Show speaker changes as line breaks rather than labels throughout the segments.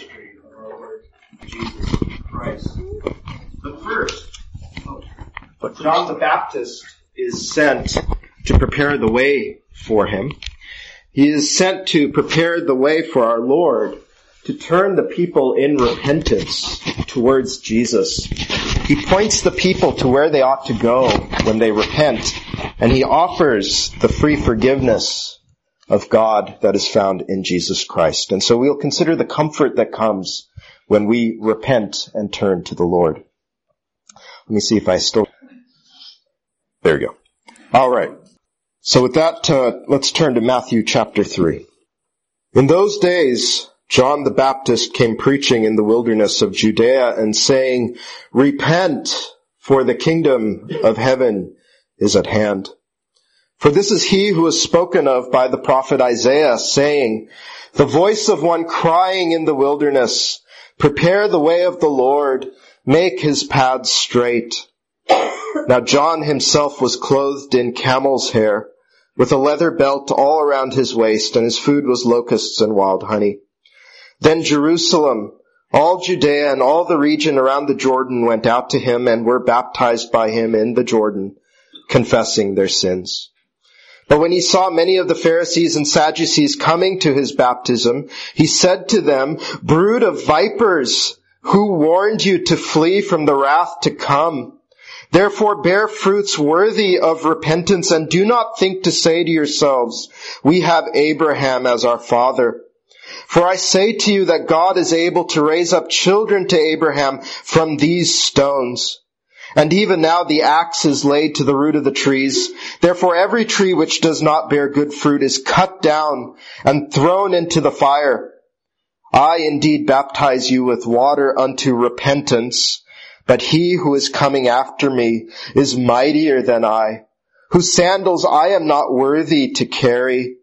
ministry of our Lord Jesus Christ. But first, John the Baptist is sent to prepare the way for him. He is sent to prepare the way for our Lord, to turn the people in repentance towards Jesus. He points the people to where they ought to go when they repent, and he offers the free forgiveness of God that is found in Jesus Christ. And so we'll consider the comfort that comes when we repent and turn to the Lord. Let me see if I still... There you go. All right. So with that, let's turn to Matthew chapter 3. In those days, John the Baptist came preaching in the wilderness of Judea and saying, "Repent, for the kingdom of heaven is at hand. For this is he who was spoken of by the prophet Isaiah, saying, the voice of one crying in the wilderness, prepare the way of the Lord, make his paths straight." Now John himself was clothed in camel's hair, with a leather belt all around his waist, and his food was locusts and wild honey. Then Jerusalem, all Judea, and all the region around the Jordan went out to him and were baptized by him in the Jordan, confessing their sins. But when he saw many of the Pharisees and Sadducees coming to his baptism, he said to them, "Brood of vipers, who warned you to flee from the wrath to come? Therefore bear fruits worthy of repentance, and do not think to say to yourselves, we have Abraham as our father. For I say to you that God is able to raise up children to Abraham from these stones. And even now the axe is laid to the root of the trees. Therefore every tree which does not bear good fruit is cut down and thrown into the fire. I indeed baptize you with water unto repentance, but he who is coming after me is mightier than I, whose sandals I am not worthy to carry.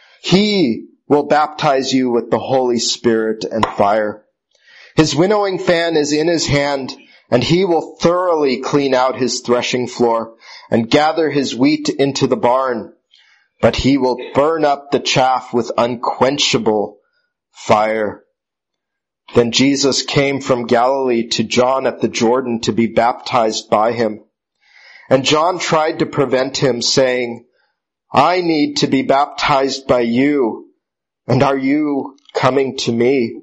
He will baptize you with the Holy Spirit and fire. His winnowing fan is in his hand, and he will thoroughly clean out his threshing floor and gather his wheat into the barn, but he will burn up the chaff with unquenchable fire." Then Jesus came from Galilee to John at the Jordan to be baptized by him. And John tried to prevent him, saying, "I need to be baptized by you, and are you coming to me?"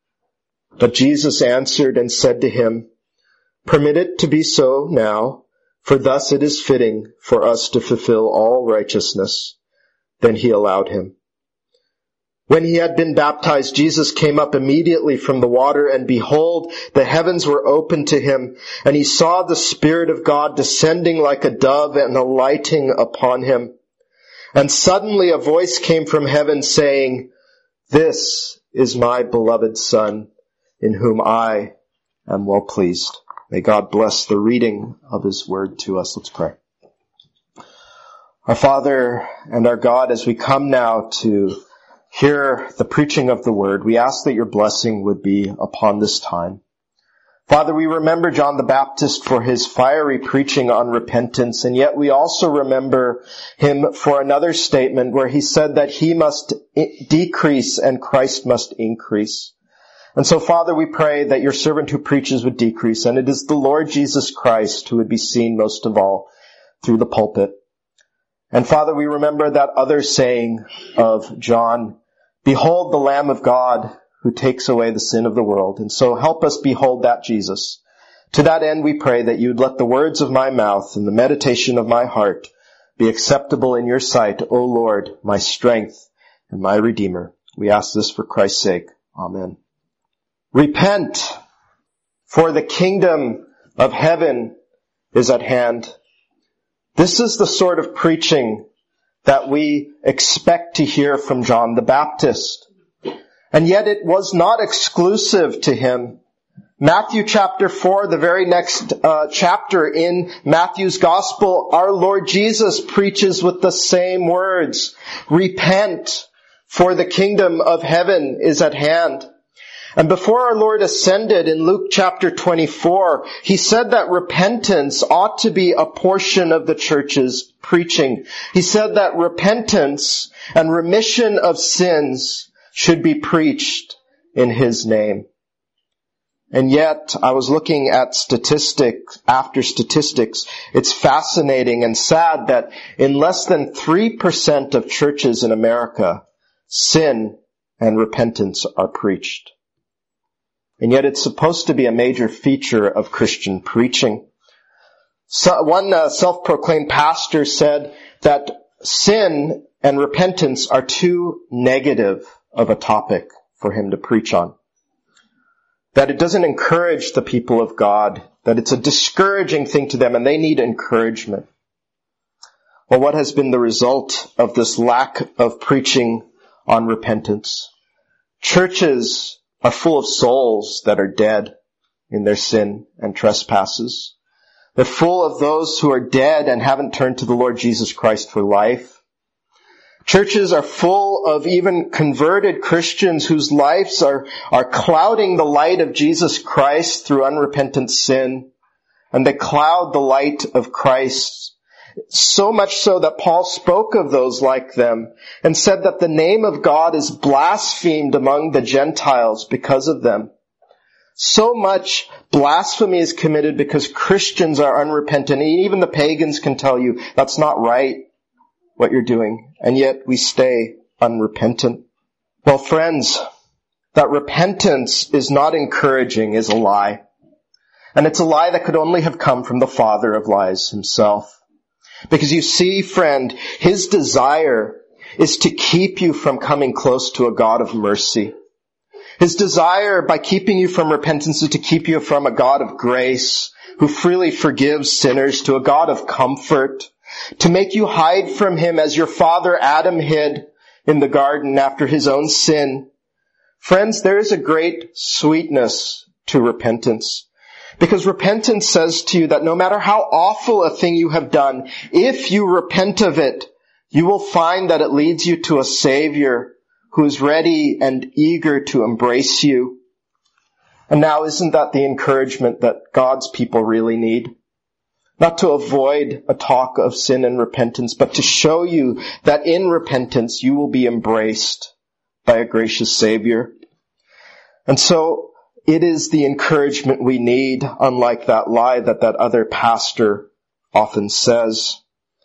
But Jesus answered and said to him, "Permit it to be so now, for thus it is fitting for us to fulfill all righteousness." Then he allowed him. When he had been baptized, Jesus came up immediately from the water, and behold, the heavens were opened to him, and he saw the Spirit of God descending like a dove and alighting upon him. And suddenly a voice came from heaven saying, "This is my beloved Son, in whom I am well pleased." May God bless the reading of his word to us. Let's pray. Our Father and our God, as we come now to hear the preaching of the word, we ask that your blessing would be upon this time. Father, we remember John the Baptist for his fiery preaching on repentance, and yet we also remember him for another statement where he said that he must decrease and Christ must increase. And so, Father, we pray that your servant who preaches would decrease, and it is the Lord Jesus Christ who would be seen most of all through the pulpit. And Father, we remember that other saying of John, "Behold the Lamb of God who takes away the sin of the world." And so help us behold that Jesus. To that end, we pray that you'd let the words of my mouth and the meditation of my heart be acceptable in your sight, O Lord, my strength and my Redeemer. We ask this for Christ's sake. Amen. Repent, for the kingdom of heaven is at hand. This is the sort of preaching that we expect to hear from John the Baptist. And yet it was not exclusive to him. Matthew chapter 4, the very next chapter in Matthew's Gospel, our Lord Jesus preaches with the same words. Repent, for the kingdom of heaven is at hand. And before our Lord ascended in Luke chapter 24, he said that repentance ought to be a portion of the church's preaching. He said that repentance and remission of sins should be preached in His name. And yet, I was looking at statistics after statistics. It's fascinating and sad that in less than 3% of churches in America, sin and repentance are preached. And yet it's supposed to be a major feature of Christian preaching. So one self-proclaimed pastor said that sin and repentance are too negative of a topic for him to preach on. That it doesn't encourage the people of God, that it's a discouraging thing to them and they need encouragement. Well, what has been the result of this lack of preaching on repentance? Churches are full of souls that are dead in their sin and trespasses. They're full of those who are dead and haven't turned to the Lord Jesus Christ for life. Churches are full of even converted Christians whose lives are clouding the light of Jesus Christ through unrepentant sin. And they cloud the light of Christ. So much so that Paul spoke of those like them and said that the name of God is blasphemed among the Gentiles because of them. So much blasphemy is committed because Christians are unrepentant. And even the pagans can tell you that's not right, what you're doing. And yet we stay unrepentant. Well, friends, that repentance is not encouraging is a lie. And it's a lie that could only have come from the father of lies himself. Because you see, friend, his desire is to keep you from coming close to a God of mercy. His desire by keeping you from repentance is to keep you from a God of grace who freely forgives sinners, to a God of comfort, to make you hide from him as your father Adam hid in the garden after his own sin. Friends, there is a great sweetness to repentance. Because repentance says to you that no matter how awful a thing you have done, if you repent of it, you will find that it leads you to a Savior who is ready and eager to embrace you. And now, isn't that the encouragement that God's people really need? Not to avoid a talk of sin and repentance, but to show you that in repentance you will be embraced by a gracious Savior. And so, it is the encouragement we need, unlike that lie that other pastor often says.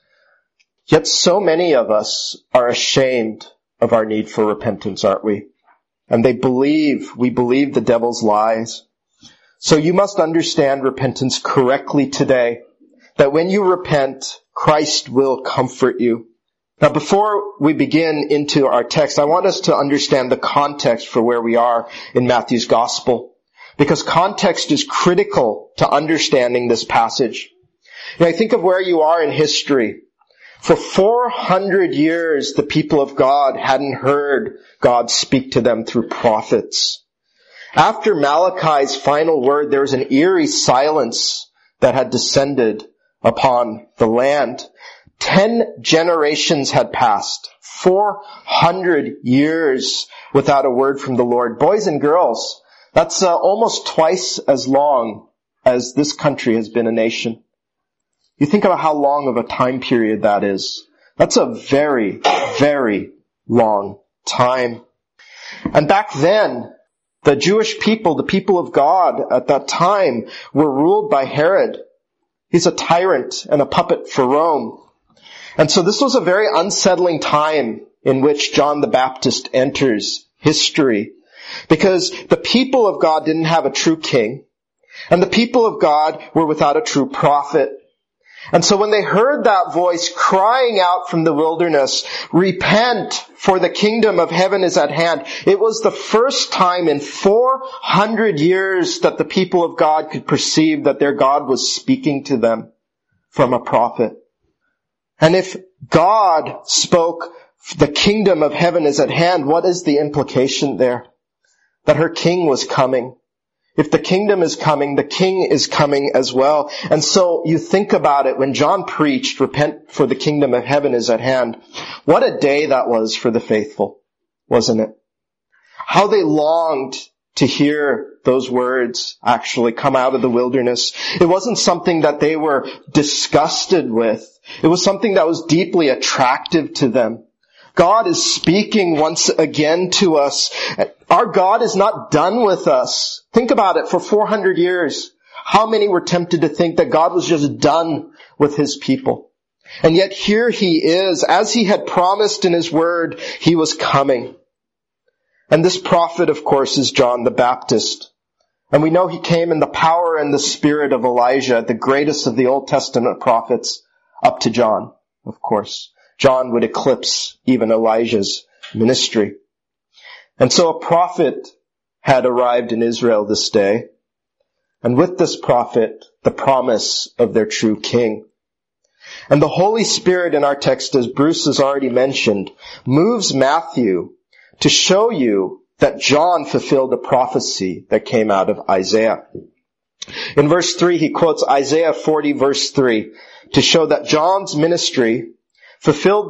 Yet so many of us are ashamed of our need for repentance, aren't we? And we believe the devil's lies. So you must understand repentance correctly today. That when you repent, Christ will comfort you. Now before we begin into our text, I want us to understand the context for where we are in Matthew's Gospel. Because context is critical to understanding this passage. Now, think of where you are in history. For 400 years, the people of God hadn't heard God speak to them through prophets. After Malachi's final word, there was an eerie silence that had descended upon the land. 10 generations had passed. 400 years without a word from the Lord. Boys and girls, that's almost twice as long as this country has been a nation. You think about how long of a time period that is. That's a very, very long time. And back then, the Jewish people, the people of God at that time, were ruled by Herod. He's a tyrant and a puppet for Rome. And so this was a very unsettling time in which John the Baptist enters history. Because the people of God didn't have a true king, and the people of God were without a true prophet. And so when they heard that voice crying out from the wilderness, "Repent, for the kingdom of heaven is at hand," it was the first time in 400 years that the people of God could perceive that their God was speaking to them from a prophet. And if God spoke, "The kingdom of heaven is at hand," what is the implication there? That her king was coming. If the kingdom is coming, the king is coming as well. And so you think about it, when John preached, "Repent, for the kingdom of heaven is at hand," what a day that was for the faithful, wasn't it? How they longed to hear those words actually come out of the wilderness. It wasn't something that they were disgusted with. It was something that was deeply attractive to them. God is speaking once again to us Our God is not done with us. Think about it. For 400 years, how many were tempted to think that God was just done with his people? And yet here he is. As he had promised in his word, he was coming. And this prophet, of course, is John the Baptist. And we know he came in the power and the spirit of Elijah, the greatest of the Old Testament prophets, up to John, of course. John would eclipse even Elijah's ministry. And so a prophet had arrived in Israel this day. And with this prophet, the promise of their true king. And the Holy Spirit in our text, as Bruce has already mentioned, moves Matthew to show you that John fulfilled a prophecy that came out of Isaiah. In verse 3, he quotes Isaiah 40 verse 3 to show that John's ministry fulfilled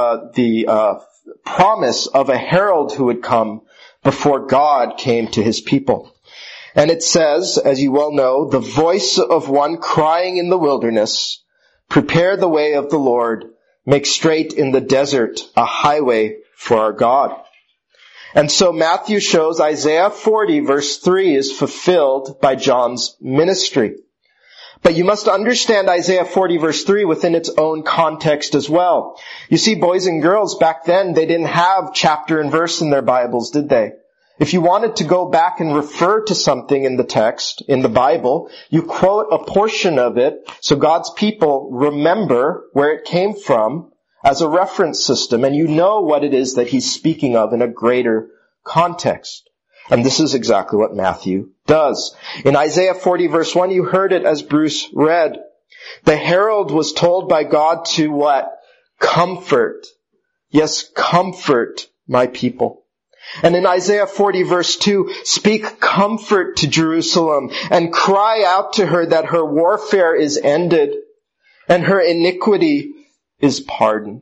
the promise of a herald who would come before God came to his people. And it says, as you well know, the voice of one crying in the wilderness, prepare the way of the Lord, make straight in the desert a highway for our God. And so Matthew shows Isaiah 40 verse 3 is fulfilled by John's ministry. But you must understand Isaiah 40 verse 3 within its own context as well. You see, boys and girls, back then, they didn't have chapter and verse in their Bibles, did they? If you wanted to go back and refer to something in the text, in the Bible, you quote a portion of it so God's people remember where it came from as a reference system, and you know what it is that he's speaking of in a greater context. And this is exactly what Matthew does. In Isaiah 40 verse 1, you heard it as Bruce read. The herald was told by God to what? Comfort. Yes, comfort my people. And in Isaiah 40 verse 2, speak comfort to Jerusalem and cry out to her that her warfare is ended and her iniquity is pardoned.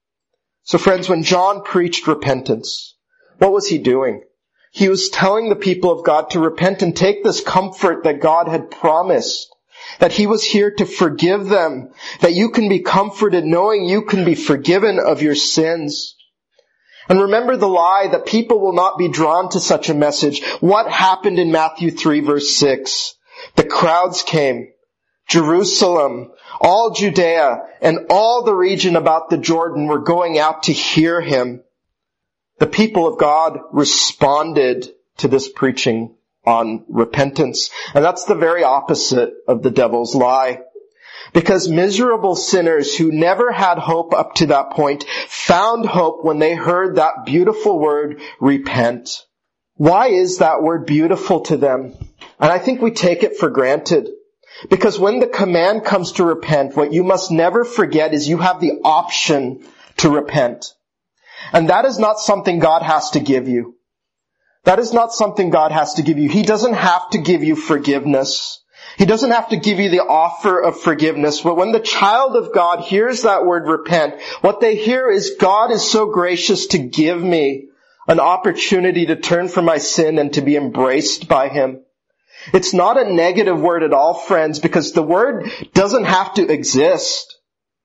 So friends, when John preached repentance, what was he doing? He was telling the people of God to repent and take this comfort that God had promised, that he was here to forgive them, that you can be comforted knowing you can be forgiven of your sins. And remember the lie that people will not be drawn to such a message. What happened in Matthew 3 verse 6? The crowds came. Jerusalem, all Judea, and all the region about the Jordan were going out to hear him. The people of God responded to this preaching on repentance. And that's the very opposite of the devil's lie. Because miserable sinners who never had hope up to that point found hope when they heard that beautiful word, repent. Why is that word beautiful to them? And I think we take it for granted. Because when the command comes to repent, what you must never forget is you have the option to repent. And that is not something God has to give you. That is not something God has to give you. He doesn't have to give you forgiveness. He doesn't have to give you the offer of forgiveness. But when the child of God hears that word repent, what they hear is God is so gracious to give me an opportunity to turn from my sin and to be embraced by him. It's not a negative word at all, friends, because the word doesn't have to exist.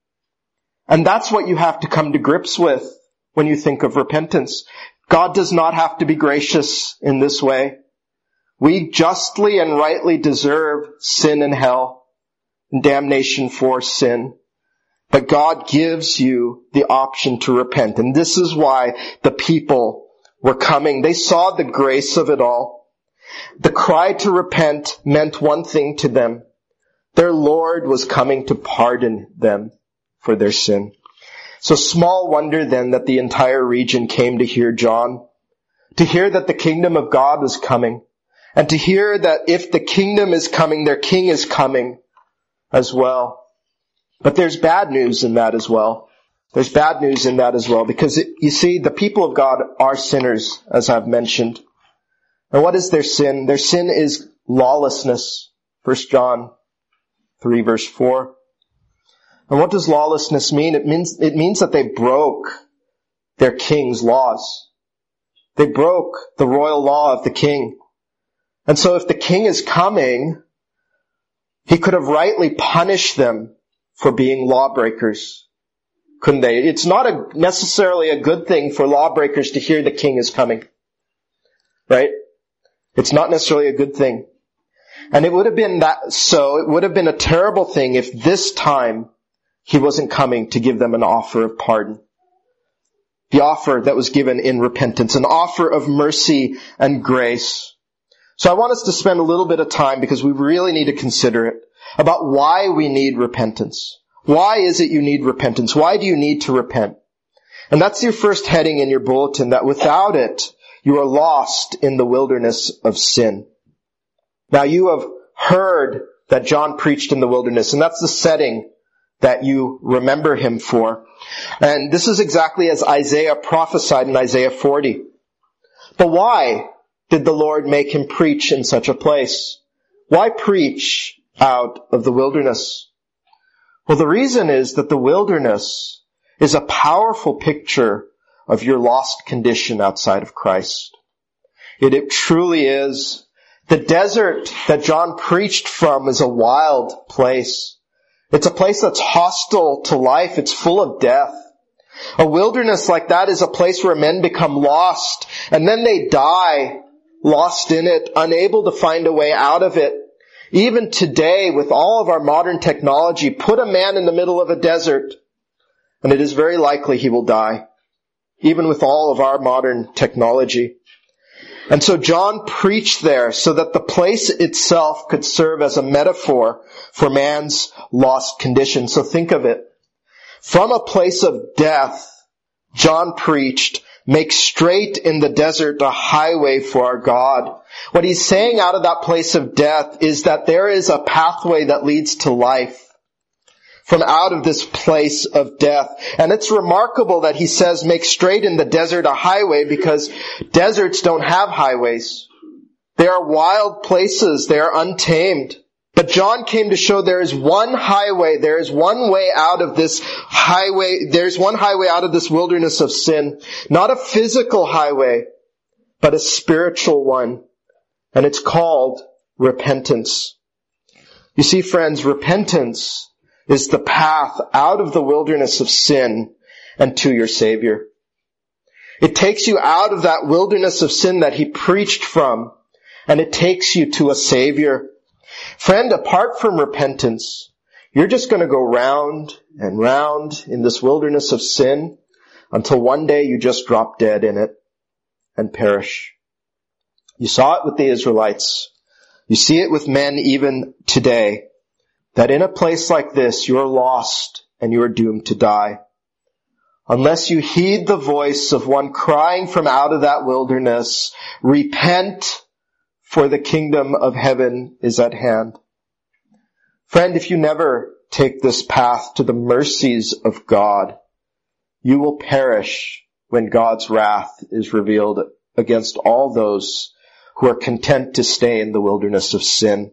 And that's what you have to come to grips with when you think of repentance. God does not have to be gracious in this way. We justly and rightly deserve sin and hell and damnation for sin. But God gives you the option to repent. And this is why the people were coming. They saw the grace of it all. The cry to repent meant one thing to them. Their Lord was coming to pardon them for their sin. So small wonder then that the entire region came to hear John, to hear that the kingdom of God was coming, and to hear that if the kingdom is coming, their king is coming as well. But there's bad news in that as well. There's bad news in that as well, because you see, the people of God are sinners, as I've mentioned. And what is their sin? Their sin is lawlessness. 1 John 3 verse 4. And what does lawlessness mean? It means that they broke their king's laws. They broke the royal law of the king. And so if the king is coming, he could have rightly punished them for being lawbreakers, couldn't they? It's not necessarily a good thing for lawbreakers to hear the king is coming. right? It's not necessarily a good thing. And it would have been it would have been a terrible thing if this time he wasn't coming to give them an offer of pardon. The offer that was given in repentance, an offer of mercy and grace. So I want us to spend a little bit of time, because we really need to consider it, about why we need repentance. Why is it you need repentance? Why do you need to repent? And that's your first heading in your bulletin, that without it, you are lost in the wilderness of sin. Now you have heard that John preached in the wilderness, and that's the setting that you remember him for. And this is exactly as Isaiah prophesied in Isaiah 40. But why did the Lord make him preach in such a place? Why preach out of the wilderness? Well, the reason is that the wilderness is a powerful picture of your lost condition outside of Christ. It truly is. The desert that John preached from is a wild place. It's a place that's hostile to life. It's full of death. A wilderness like that is a place where men become lost, and then they die lost in it, unable to find a way out of it. Even today, with all of our modern technology, put a man in the middle of a desert, and it is very likely he will die, even with all of our modern technology. And so John preached there so that the place itself could serve as a metaphor for man's lost condition. So think of it. From a place of death, John preached, make straight in the desert a highway for our God. What he's saying out of that place of death is that there is a pathway that leads to life from out of this place of death. And it's remarkable that he says, make straight in the desert a highway, because deserts don't have highways. They are wild places. They are untamed. But John came to show there is one highway. There is one way out of this highway. There's one highway out of this wilderness of sin. Not a physical highway, but a spiritual one. And it's called repentance. You see, friends, repentance is the path out of the wilderness of sin and to your Savior. It takes you out of that wilderness of sin that he preached from, and it takes you to a Savior. Friend, apart from repentance, you're just going to go round and round in this wilderness of sin until one day you just drop dead in it and perish. You saw it with the Israelites. You see it with men even today, that in a place like this, you're lost and you are doomed to die. Unless you heed the voice of one crying from out of that wilderness, repent, for the kingdom of heaven is at hand. Friend, if you never take this path to the mercies of God, you will perish when God's wrath is revealed against all those who are content to stay in the wilderness of sin.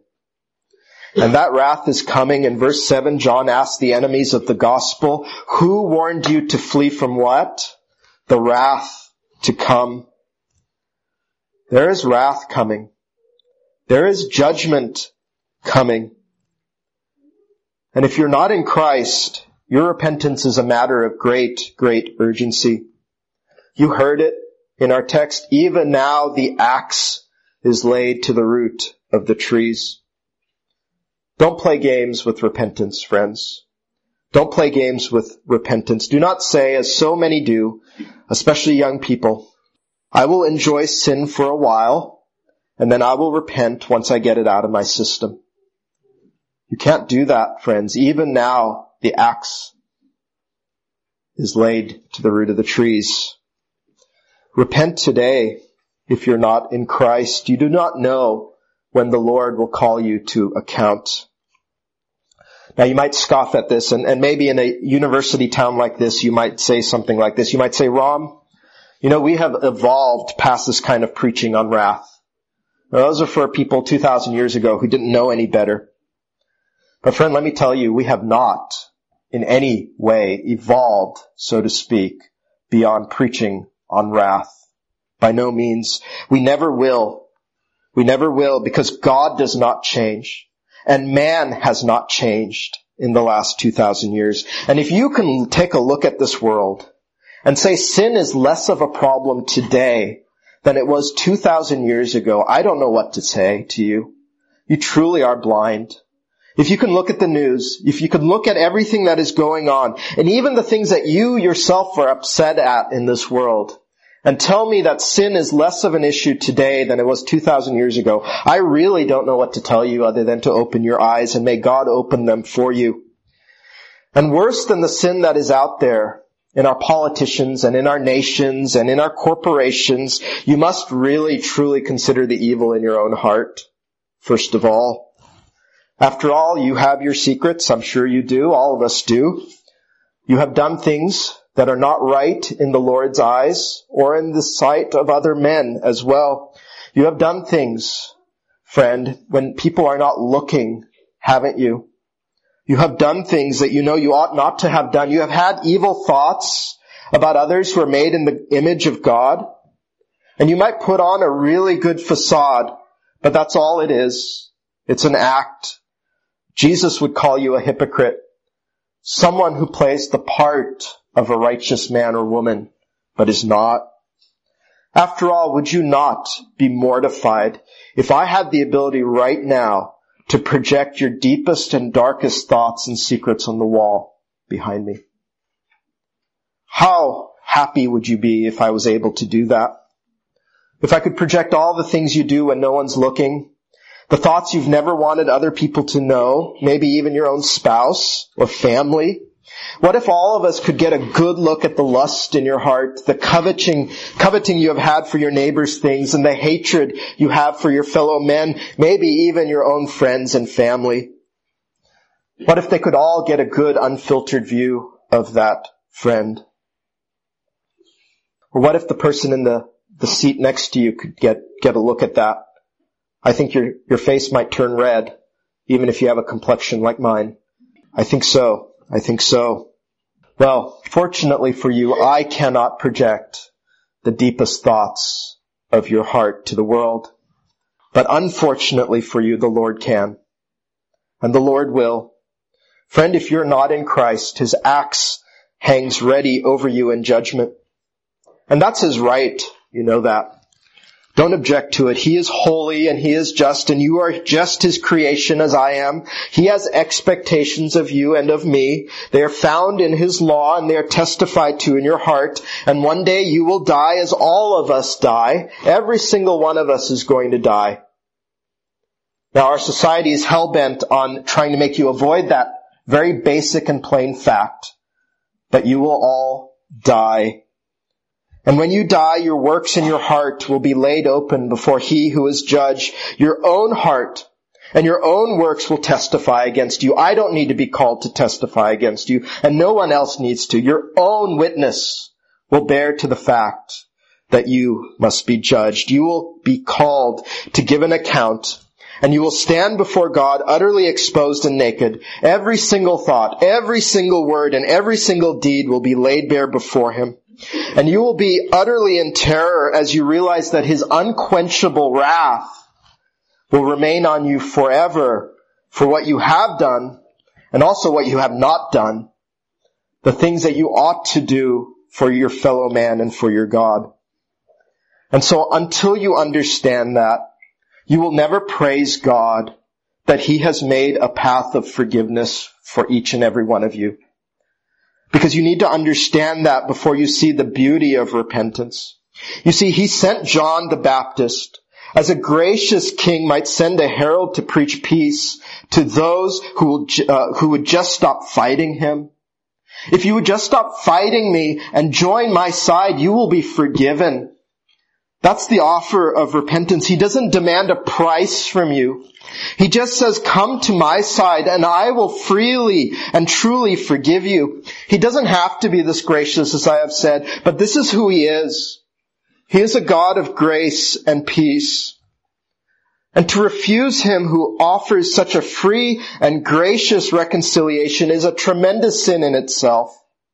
And that wrath is coming. In verse 7, John asked the enemies of the gospel, who warned you to flee from what? The wrath to come. There is wrath coming. There is judgment coming. And if you're not in Christ, your repentance is a matter of great, great urgency. You heard it in our text. Even now the axe is laid to the root of the trees. Don't play games with repentance, friends. Don't play games with repentance. Do not say, as so many do, especially young people, I will enjoy sin for a while, and then I will repent once I get it out of my system. You can't do that, friends. Even now, the axe is laid to the root of the trees. Repent today if you're not in Christ. You do not know when the Lord will call you to account. Now you might scoff at this, and maybe in a university town like this, you might say something like this. You might say, Rom, we have evolved past this kind of preaching on wrath. Now, those are for people 2,000 years ago who didn't know any better. But friend, let me tell you, we have not in any way evolved, so to speak, beyond preaching on wrath. By no means. We never will. We never will, because God does not change. And man has not changed in the last 2,000 years. And if you can take a look at this world and say sin is less of a problem today than it was 2,000 years ago, I don't know what to say to you. You truly are blind. If you can look at the news, if you can look at everything that is going on, and even the things that you yourself are upset at in this world, and tell me that sin is less of an issue today than it was 2,000 years ago, I really don't know what to tell you other than to open your eyes, and may God open them for you. And worse than the sin that is out there in our politicians and in our nations and in our corporations, you must really truly consider the evil in your own heart, first of all. After all, you have your secrets. I'm sure you do. All of us do. You have done things that are not right in the Lord's eyes or in the sight of other men as well. You have done things, friend, when people are not looking, haven't you? You have done things that you know you ought not to have done. You have had evil thoughts about others who are made in the image of God. And you might put on a really good facade, but that's all it is. It's an act. Jesus would call you a hypocrite. Someone who plays the part of a righteous man or woman, but is not. After all, would you not be mortified if I had the ability right now to project your deepest and darkest thoughts and secrets on the wall behind me? How happy would you be if I was able to do that? If I could project all the things you do when no one's looking, the thoughts you've never wanted other people to know, maybe even your own spouse or family. What if all of us could get a good look at the lust in your heart, the coveting you have had for your neighbor's things, and the hatred you have for your fellow men, maybe even your own friends and family? What if they could all get a good unfiltered view of that friend? Or what if the person in the seat next to you could get a look at that? I think your face might turn red, even if you have a complexion like mine. I think so. Well, fortunately for you, I cannot project the deepest thoughts of your heart to the world. But unfortunately for you, the Lord can. And the Lord will. Friend, if you're not in Christ, His axe hangs ready over you in judgment. And that's His right. You know that. Don't object to it. He is holy and He is just, and you are just His creation as I am. He has expectations of you and of me. They are found in His law and they are testified to in your heart. And one day you will die as all of us die. Every single one of us is going to die. Now our society is hell-bent on trying to make you avoid that very basic and plain fact that you will all die. And when you die, your works in your heart will be laid open before He who is judge. Your own heart and your own works will testify against you. I don't need to be called to testify against you, and no one else needs to. Your own witness will bear to the fact that you must be judged. You will be called to give an account, and you will stand before God utterly exposed and naked. Every single thought, every single word, and every single deed will be laid bare before Him. And you will be utterly in terror as you realize that His unquenchable wrath will remain on you forever for what you have done and also what you have not done. The things that you ought to do for your fellow man and for your God. And so until you understand that, you will never praise God that He has made a path of forgiveness for each and every one of you. Because you need to understand that before you see the beauty of repentance. You see, He sent John the Baptist as a gracious king might send a herald to preach peace to those who would just stop fighting him. If you would just stop fighting me and join my side, you will be forgiven. That's the offer of repentance. He doesn't demand a price from you. He just says, come to my side and I will freely and truly forgive you. He doesn't have to be this gracious, as I have said, but this is who He is. He is a God of grace and peace. And to refuse Him who offers such a free and gracious reconciliation is a tremendous sin in itself.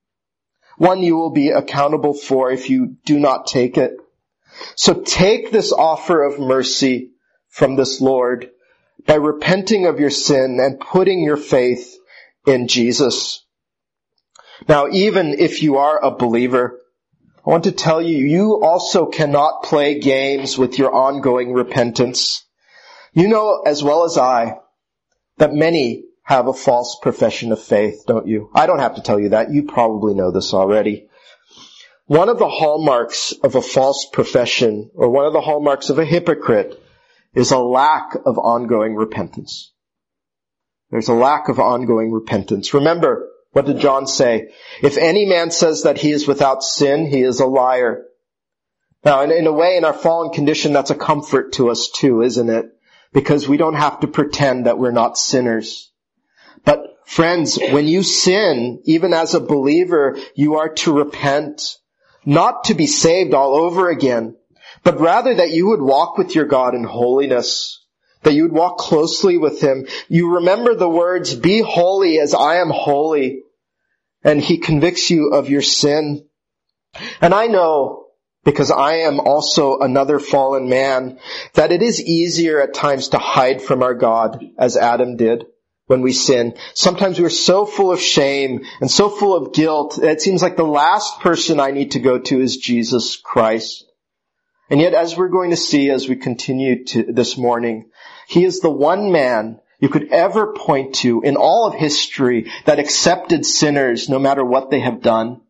One you will be accountable for if you do not take it. So take this offer of mercy from this Lord by repenting of your sin and putting your faith in Jesus. Now, even if you are a believer, I want to tell you, you also cannot play games with your ongoing repentance. You know as well as I that many have a false profession of faith, don't you? I don't have to tell you that. You probably know this already. One of the hallmarks of a false profession, or one of the hallmarks of a hypocrite, is a lack of ongoing repentance. There's a lack of ongoing repentance. Remember, what did John say? If any man says that he is without sin, he is a liar. Now, in a way, in our fallen condition, that's a comfort to us too, isn't it? Because we don't have to pretend that we're not sinners. But friends, when you sin, even as a believer, you are to repent. Not to be saved all over again, but rather that you would walk with your God in holiness, that you would walk closely with Him. You remember the words, be holy as I am holy, and He convicts you of your sin. And I know, because I am also another fallen man, that it is easier at times to hide from our God, as Adam did. When we sin, sometimes we're so full of shame and so full of guilt that it seems like the last person I need to go to is Jesus Christ. And yet, as we're going to see as we continue to this morning, He is the one man you could ever point to in all of history that accepted sinners no matter what they have done.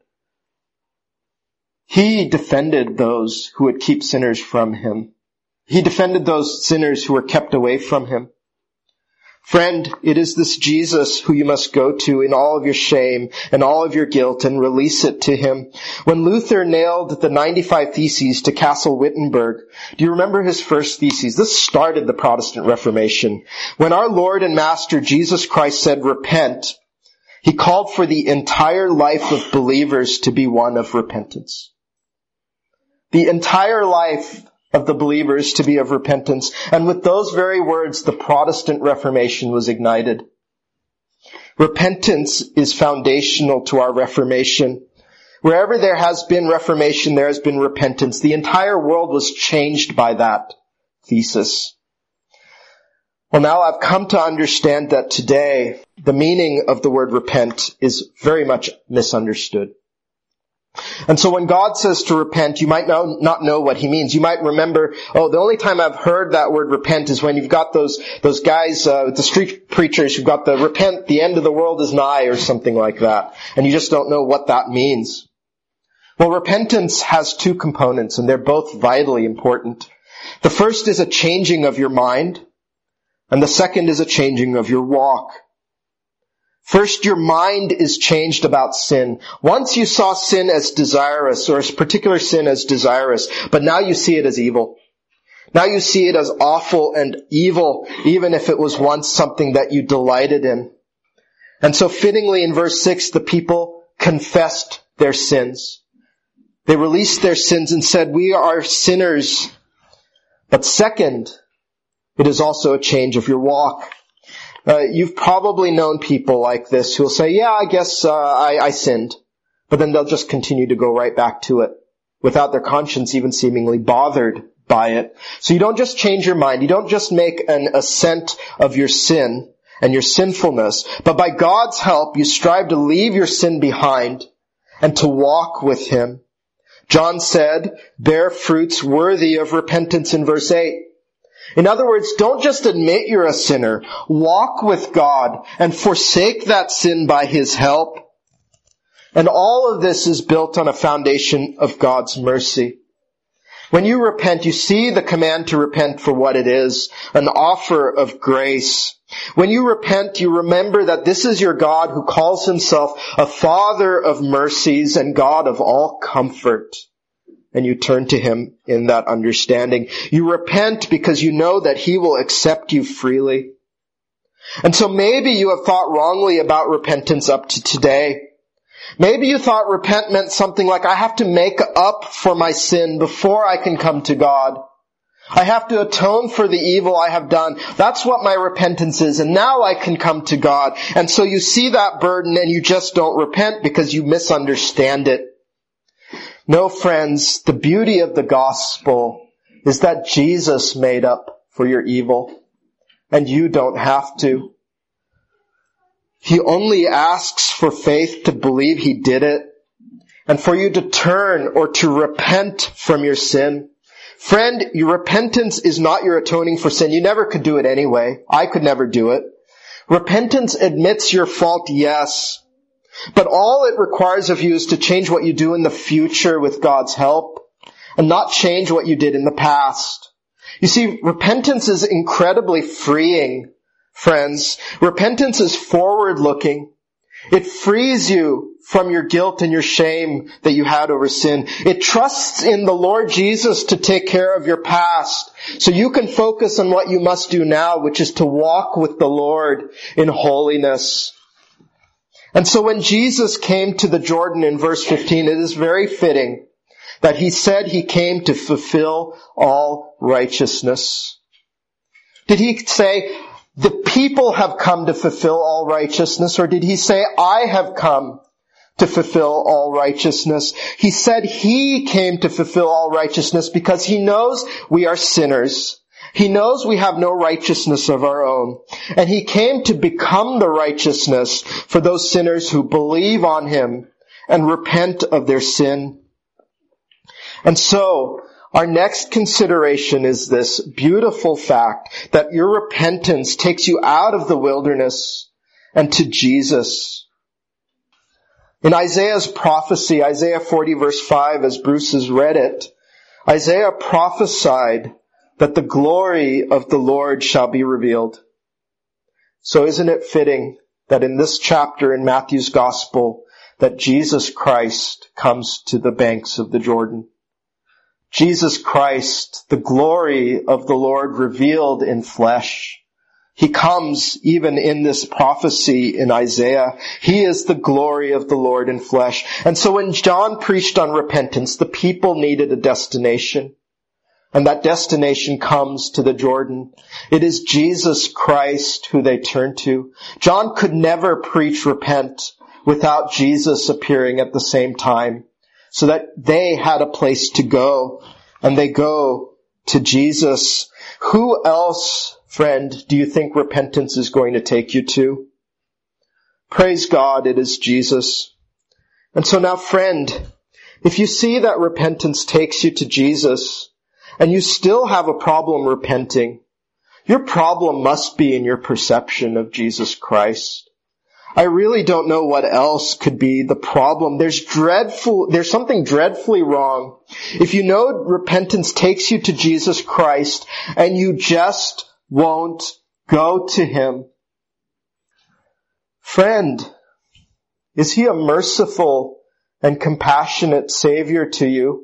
He defended those who would keep sinners from Him. He defended those sinners who were kept away from Him. Friend, it is this Jesus who you must go to in all of your shame and all of your guilt and release it to Him. When Luther nailed the 95 Theses to Castle Wittenberg, do you remember his first thesis? This started the Protestant Reformation. When our Lord and Master Jesus Christ said, repent, He called for the entire life of believers to be one of repentance. The entire life of the believers to be of repentance. And with those very words, the Protestant Reformation was ignited. Repentance is foundational to our Reformation. Wherever there has been Reformation, there has been repentance. The entire world was changed by that thesis. Well, now I've come to understand that today, the meaning of the word repent is very much misunderstood. And so when God says to repent, you might not know what He means. You might remember, the only time I've heard that word repent is when you've got those guys, the street preachers who've got the repent, the end of the world is nigh, or something like that. And you just don't know what that means. Well, repentance has two components, and they're both vitally important. The first is a changing of your mind, and the second is a changing of your walk. First, your mind is changed about sin. Once you saw sin as desirous, or a particular sin as desirous, but now you see it as evil. Now you see it as awful and evil, even if it was once something that you delighted in. And so fittingly in verse 6, the people confessed their sins. They released their sins and said, we are sinners. But second, it is also a change of your walk. You've probably known people like this who will say, yeah, I guess I sinned. But then they'll just continue to go right back to it without their conscience even seemingly bothered by it. So you don't just change your mind. You don't just make an assent of your sin and your sinfulness. But by God's help, you strive to leave your sin behind and to walk with Him. John said, bear fruits worthy of repentance in verse 8. In other words, don't just admit you're a sinner. Walk with God and forsake that sin by His help. And all of this is built on a foundation of God's mercy. When you repent, you see the command to repent for what it is, an offer of grace. When you repent, you remember that this is your God who calls Himself a Father of mercies and God of all comfort. And you turn to Him in that understanding. You repent because you know that He will accept you freely. And so maybe you have thought wrongly about repentance up to today. Maybe you thought repent meant something like, I have to make up for my sin before I can come to God. I have to atone for the evil I have done. That's what my repentance is, and now I can come to God. And so you see that burden and you just don't repent because you misunderstand it. No, friends, the beauty of the gospel is that Jesus made up for your evil, and you don't have to. He only asks for faith to believe He did it, and for you to turn or to repent from your sin. Friend, your repentance is not your atoning for sin. You never could do it anyway. I could never do it. Repentance admits your fault, yes. But all it requires of you is to change what you do in the future with God's help and not change what you did in the past. You see, repentance is incredibly freeing, friends. Repentance is forward-looking. It frees you from your guilt and your shame that you had over sin. It trusts in the Lord Jesus to take care of your past, so you can focus on what you must do now, which is to walk with the Lord in holiness. And so when Jesus came to the Jordan in verse 15, it is very fitting that he said he came to fulfill all righteousness. Did he say, the people have come to fulfill all righteousness, or did he say, I have come to fulfill all righteousness? He said he came to fulfill all righteousness because he knows we are sinners. He knows we have no righteousness of our own. And he came to become the righteousness for those sinners who believe on him and repent of their sin. And so, our next consideration is this beautiful fact that your repentance takes you out of the wilderness and to Jesus. In Isaiah's prophecy, Isaiah 40 verse 5, as Bruce has read it, Isaiah prophesied that the glory of the Lord shall be revealed. So isn't it fitting that in this chapter in Matthew's Gospel that Jesus Christ comes to the banks of the Jordan? Jesus Christ, the glory of the Lord revealed in flesh. He comes even in this prophecy in Isaiah. He is the glory of the Lord in flesh. And so when John preached on repentance, the people needed a destination. And that destination comes to the Jordan. It is Jesus Christ who they turn to. John could never preach repent without Jesus appearing at the same time, so that they had a place to go, and they go to Jesus. Who else, friend, do you think repentance is going to take you to? Praise God, it is Jesus. And so now, friend, if you see that repentance takes you to Jesus, and you still have a problem repenting, your problem must be in your perception of Jesus Christ. I really don't know what else could be the problem. There's something dreadfully wrong if you know repentance takes you to Jesus Christ and you just won't go to him. Friend, is he a merciful and compassionate Savior to you?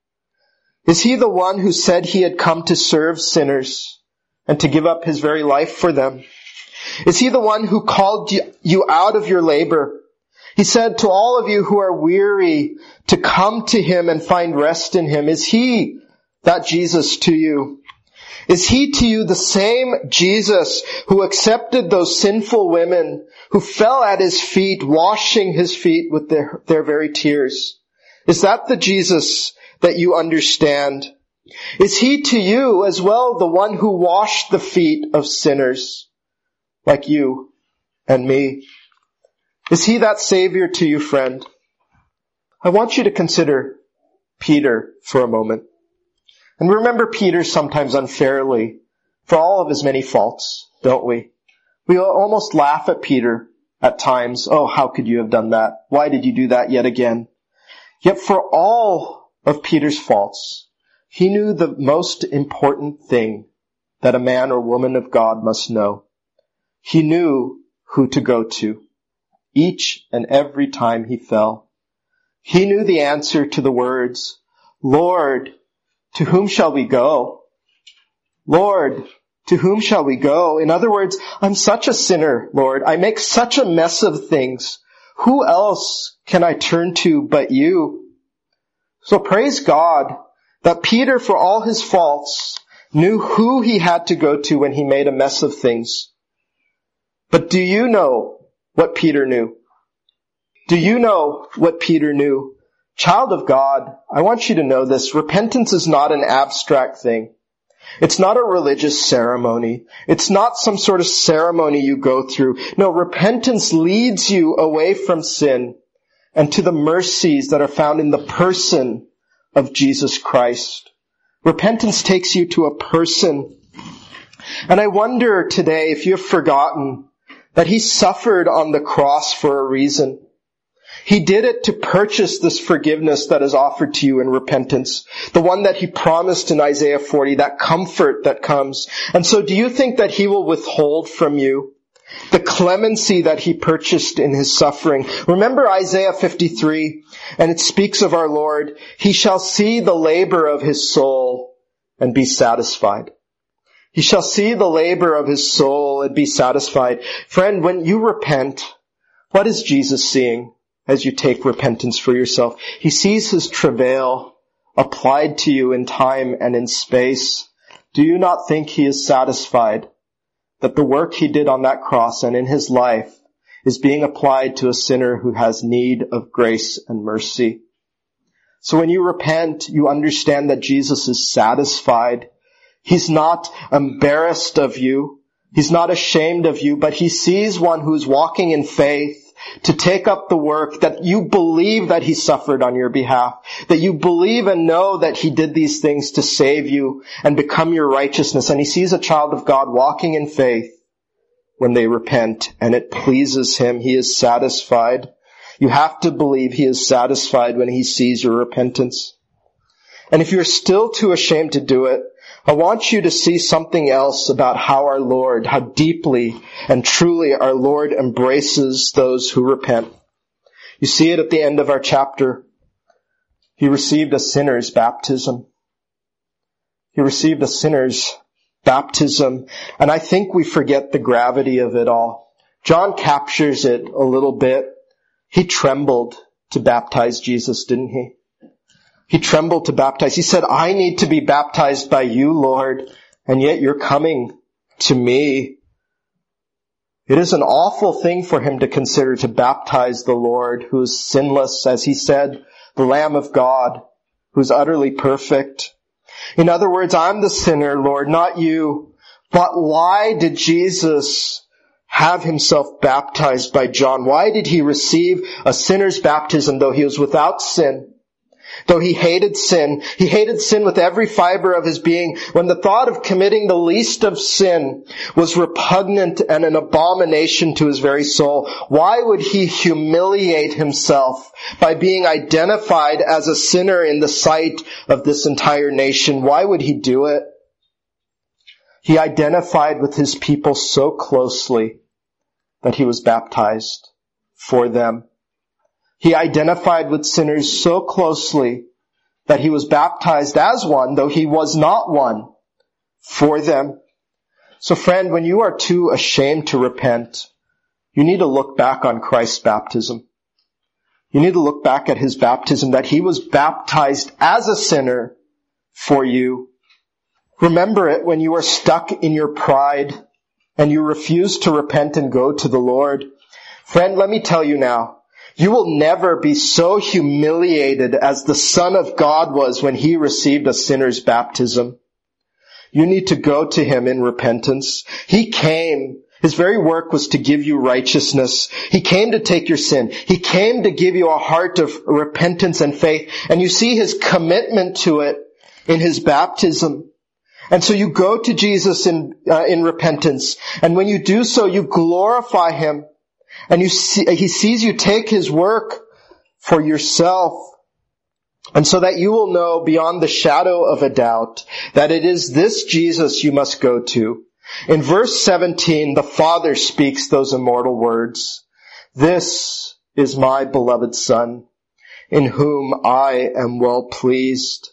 Is he the one who said he had come to serve sinners and to give up his very life for them? Is he the one who called you out of your labor? He said to all of you who are weary to come to him and find rest in him. Is he that Jesus to you? Is he to you the same Jesus who accepted those sinful women who fell at his feet, washing his feet with their very tears? Is that the Jesus that you understand? Is he to you as well the one who washed the feet of sinners like you and me? Is he that Savior to you, friend? I want you to consider Peter for a moment. And remember Peter sometimes unfairly for all of his many faults, don't we? We almost laugh at Peter at times. Oh, how could you have done that? Why did you do that yet again? Yet for all of Peter's faults, he knew the most important thing that a man or woman of God must know. He knew who to go to each and every time he fell. He knew the answer to the words, Lord, to whom shall we go? Lord, to whom shall we go? In other words, I'm such a sinner, Lord. I make such a mess of things. Who else can I turn to but you? So praise God that Peter, for all his faults, knew who he had to go to when he made a mess of things. But do you know what Peter knew? Do you know what Peter knew? Child of God, I want you to know this. Repentance is not an abstract thing. It's not a religious ceremony. It's not some sort of ceremony you go through. No, repentance leads you away from sin
and to the mercies that are found in the person of Jesus Christ. Repentance takes you to a person. And I wonder today if you've forgotten that he suffered on the cross for a reason. He did it to purchase this forgiveness that is offered to you in repentance. The one that he promised in Isaiah 40, that comfort that comes. And so do you think that he will withhold from you the clemency that he purchased in his suffering? Remember Isaiah 53, and it speaks of our Lord. He shall see the labor of his soul and be satisfied. He shall see the labor of his soul and be satisfied. Friend, when you repent, what is Jesus seeing as you take repentance for yourself? He sees his travail applied to you in time and in space. Do you not think he is satisfied that the work he did on that cross and in his life is being applied to a sinner who has need of grace and mercy? So when you repent, you understand that Jesus is satisfied. He's not embarrassed of you. He's not ashamed of you, but he sees one who's walking in faith to take up the work, that you believe that he suffered on your behalf, that you believe and know that he did these things to save you and become your righteousness. And he sees a child of God walking in faith when they repent, and it pleases him. He is satisfied. You have to believe he is satisfied when he sees your repentance. And if you're still too ashamed to do it, I want you to see something else about how deeply and truly our Lord embraces those who repent. You see it at the end of our chapter. He received a sinner's baptism. He received a sinner's baptism. And I think we forget the gravity of it all. John captures it a little bit. He trembled to baptize Jesus, didn't he? He trembled to baptize. He said, I need to be baptized by you, Lord, and yet you're coming to me. It is an awful thing for him to consider to baptize the Lord, who is sinless, as he said, the Lamb of God, who's utterly perfect. In other words, I'm the sinner, Lord, not you. But why did Jesus have himself baptized by John? Why did he receive a sinner's baptism though he was without sin? Though he hated sin with every fiber of his being. When the thought of committing the least of sin was repugnant and an abomination to his very soul, why would he humiliate himself by being identified as a sinner in the sight of this entire nation? Why would he do it? He identified with his people so closely that he was baptized for them. He identified with sinners so closely that he was baptized as one, though he was not one, for them. So friend, when you are too ashamed to repent, you need to look back on Christ's baptism. You need to look back at his baptism, that he was baptized as a sinner for you. Remember it when you are stuck in your pride and you refuse to repent and go to the Lord. Friend, let me tell you now, you will never be so humiliated as the Son of God was when he received a sinner's baptism. You need to go to him in repentance. He came. His very work was to give you righteousness. He came to take your sin. He came to give you a heart of repentance and faith. And you see his commitment to it in his baptism. And so you go to Jesus in repentance. And when you do so, you glorify him. And he sees you take his work for yourself. And so that you will know beyond the shadow of a doubt that it is this Jesus you must go to. In verse 17, the Father speaks those immortal words. This is my beloved Son, in whom I am well pleased.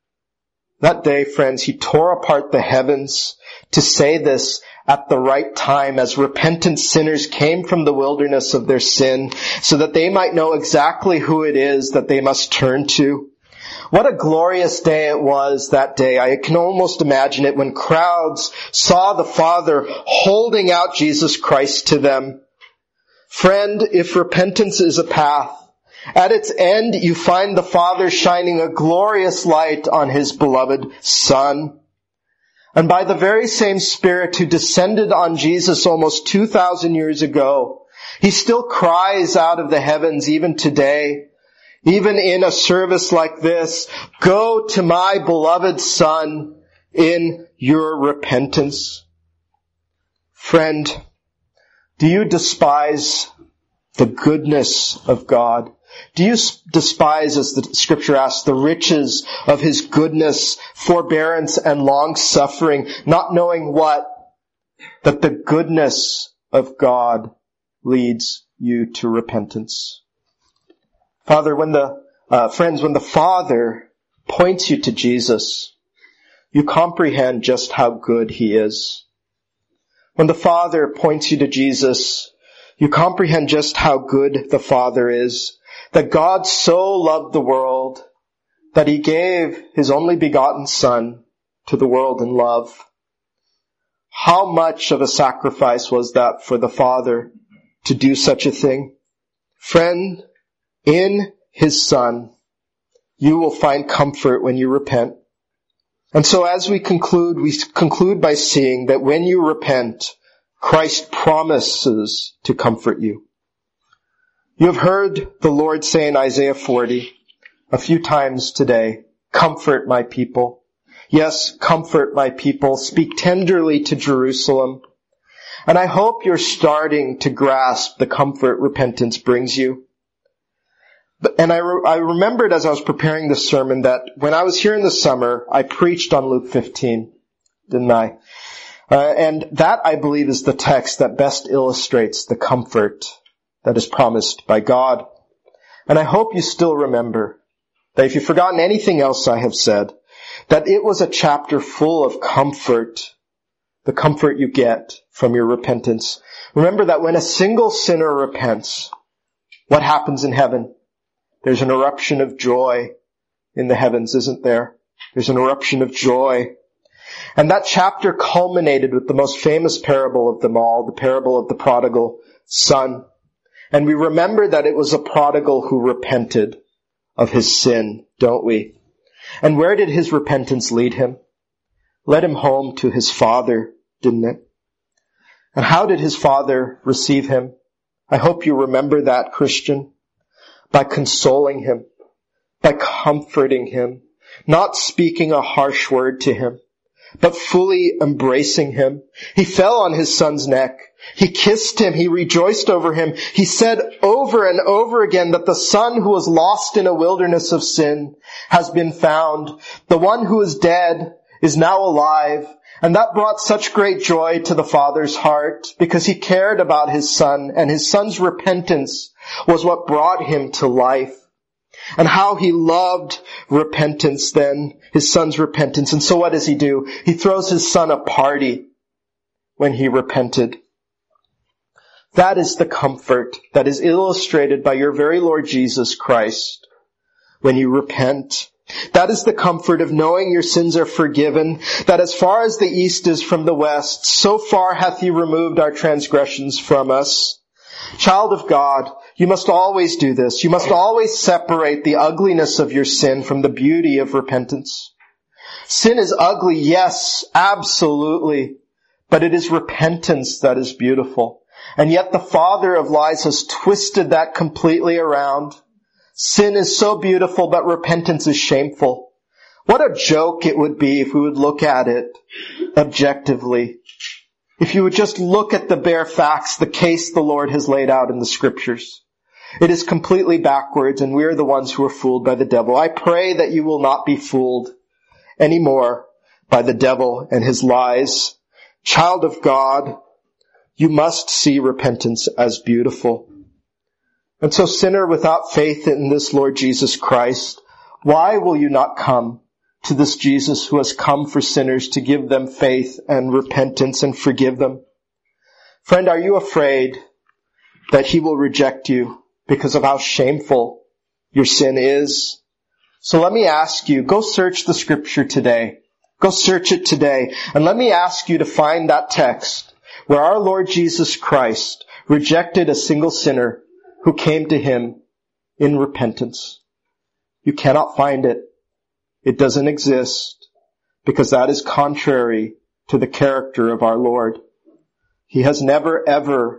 That day, friends, he tore apart the heavens to say this at the right time as repentant sinners came from the wilderness of their sin so that they might know exactly who it is that they must turn to. What a glorious day it was that day. I can almost imagine it when crowds saw the Father holding out Jesus Christ to them. Friend, if repentance is a path, at its end you find the Father shining a glorious light on his beloved Son. And by the very same Spirit who descended on Jesus almost 2,000 years ago He still cries out of the heavens even today, even in a service like this, go to my beloved Son in your repentance. Friend, do you despise the goodness of God? Do you despise, as the scripture asks, the riches of his goodness, forbearance, and long-suffering, not knowing what? That the goodness of God leads you to repentance. Father, when the Father points you to Jesus, you comprehend just how good he is. When the Father points you to Jesus, you comprehend just how good the Father is. That God so loved the world that he gave his only begotten Son to the world in love. How much of a sacrifice was that for the Father to do such a thing? Friend, in his Son, you will find comfort when you repent. And so as we conclude by seeing that when you repent, Christ promises to comfort you. You have heard the Lord say in Isaiah 40 a few times today, comfort my people. Yes, comfort my people. Speak tenderly to Jerusalem. And I hope you're starting to grasp the comfort repentance brings you. And I remembered as I was preparing this sermon that when I was here in the summer, I preached on Luke 15, didn't I? And that, I believe, is the text that best illustrates the comfort that is promised by God. And I hope you still remember that if you've forgotten anything else I have said, that it was a chapter full of comfort, the comfort you get from your repentance. Remember that when a single sinner repents, what happens in heaven? There's an eruption of joy in the heavens, isn't there? There's an eruption of joy. And that chapter culminated with the most famous parable of them all, the parable of the prodigal son. And we remember that it was a prodigal who repented of his sin, don't we? And where did his repentance lead him? Led him home to his father, didn't it? And how did his father receive him? I hope you remember that, Christian. By consoling him, by comforting him, not speaking a harsh word to him, but fully embracing him. He fell on his son's neck. He kissed him. He rejoiced over him. He said over and over again that the son who was lost in a wilderness of sin has been found. The one who is dead is now alive. And that brought such great joy to the father's heart because he cared about his son, and his son's repentance was what brought him to life. And how he loved repentance then, his son's repentance. And so what does he do? He throws his son a party when he repented. That is the comfort that is illustrated by your very Lord Jesus Christ when you repent. That is the comfort of knowing your sins are forgiven, that as far as the east is from the west, so far hath he removed our transgressions from us. Child of God, you must always do this. You must always separate the ugliness of your sin from the beauty of repentance. Sin is ugly, yes, absolutely, but it is repentance that is beautiful. And yet the father of lies has twisted that completely around. Sin is so beautiful, but repentance is shameful. What a joke it would be if we would look at it objectively. If you would just look at the bare facts, the case the Lord has laid out in the scriptures. It is completely backwards, and we are the ones who are fooled by the devil. I pray that you will not be fooled anymore by the devil and his lies. Child of God, you must see repentance as beautiful. And so, sinner, without faith in this Lord Jesus Christ, why will you not come to this Jesus who has come for sinners to give them faith and repentance and forgive them? Friend, are you afraid that he will reject you because of how shameful your sin is? So let me ask you, go search the scripture today. Go search it today. And let me ask you to find that text where our Lord Jesus Christ rejected a single sinner who came to him in repentance. You cannot find it. It doesn't exist because that is contrary to the character of our Lord. He has never ever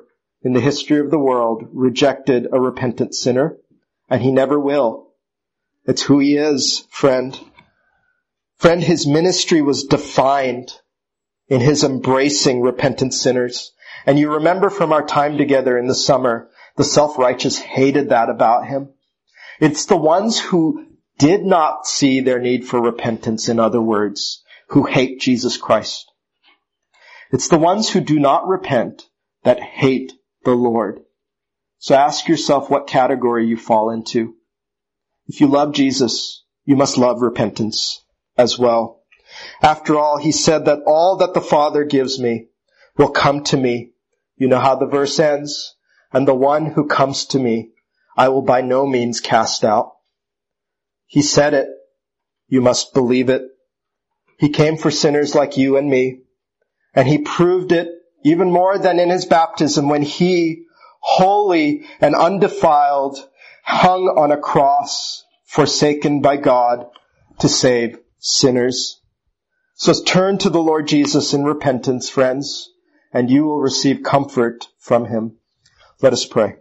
in the history of the world rejected a repentant sinner, and he never will. It's who he is, friend. Friend, his ministry was defined in his embracing repentant sinners. And you remember from our time together in the summer, the self-righteous hated that about him. It's the ones who did not see their need for repentance, in other words, who hate Jesus Christ. It's the ones who do not repent that hate the Lord. So ask yourself what category you fall into. If you love Jesus, you must love repentance as well. After all, he said that all that the Father gives me will come to me. You know how the verse ends? And the one who comes to me, I will by no means cast out. He said it. You must believe it. He came for sinners like you and me. And he proved it even more than in his baptism when he, holy and undefiled, hung on a cross, forsaken by God to save sinners. So turn to the Lord Jesus in repentance, friends, and you will receive comfort from him. Let us pray.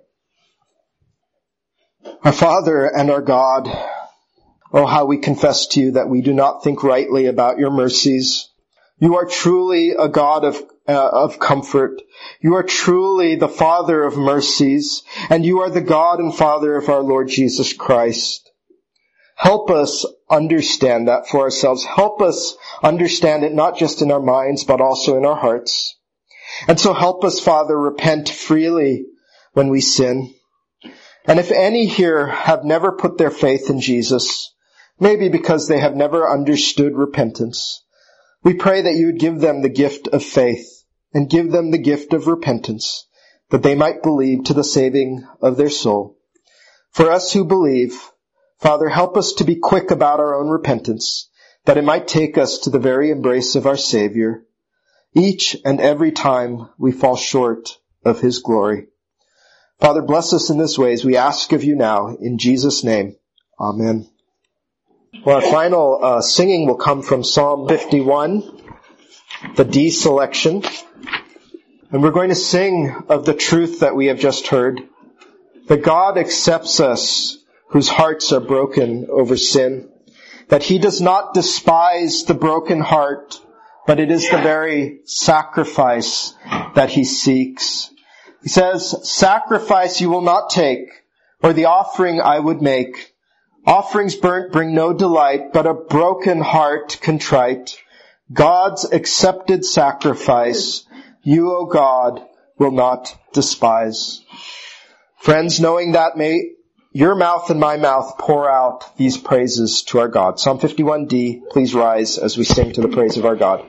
Our Father and our God, oh, how we confess to you that we do not think rightly about your mercies. You are truly a God of comfort. You are truly the Father of mercies, and you are the God and Father of our Lord Jesus Christ. Help us understand that for ourselves. Help us understand it not just in our minds, but also in our hearts. And so help us, Father, repent freely when we sin. And if any here have never put their faith in Jesus, maybe because they have never understood repentance, we pray that you would give them the gift of faith and give them the gift of repentance, that they might believe to the saving of their soul. For us who believe, Father, help us to be quick about our own repentance, that it might take us to the very embrace of our Savior, each and every time we fall short of his glory. Father, bless us in this way as we ask of you now, in Jesus' name. Amen. Well, our final singing will come from Psalm 51, the D selection. And we're going to sing of the truth that we have just heard, that God accepts us whose hearts are broken over sin, that he does not despise the broken heart, but it is the very sacrifice that he seeks. He says, sacrifice you will not take, or the offering I would make. Offerings burnt bring no delight, but a broken heart contrite. God's accepted sacrifice, you, O God, will not despise. Friends, knowing that, may your mouth and my mouth pour out these praises to our God. Psalm 51D, please rise as we sing to the praise of our God.